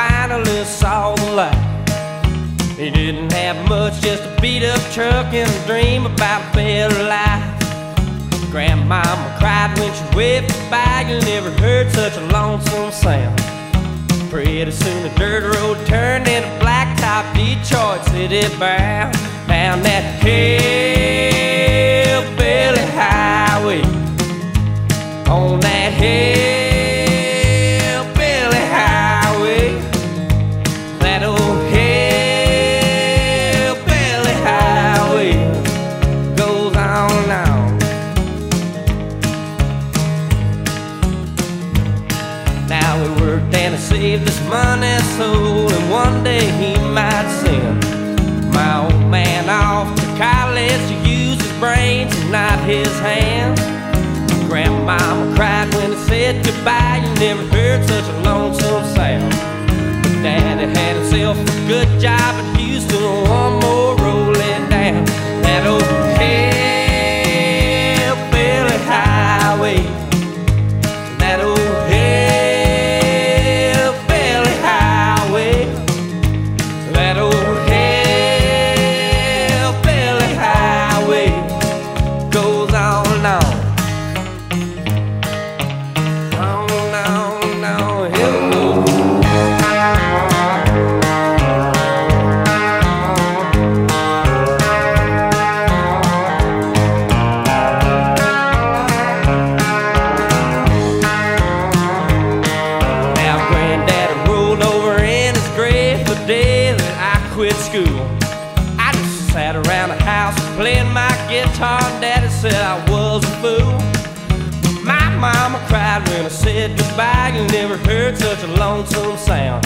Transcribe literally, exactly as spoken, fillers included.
finally saw the light. He didn't have much, just a beat-up truck and a dream about a better life. Grandmama cried when she waved goodbye. You never heard such a lonesome sound. Pretty soon the dirt road turned into blacktop Detroit city bound. Down that hillbilly highway, on that hillbilly highway, that old hillbilly highway goes on and on. Now we worked and saved this money soul, and one day he might send my old man off to college to use his brains and not his hands. Grandmama cried when he said goodbye. You never heard such a lonesome sound. But Daddy had himself a good job in Houston, one more rolling down that old hillbilly highway, that old hillbilly highway, that old hillbilly highway goes on and on. Quit school, I just sat around the house playing my guitar, and Daddy said I was a fool. My mama cried when I said goodbye. You never heard such a lonesome sound.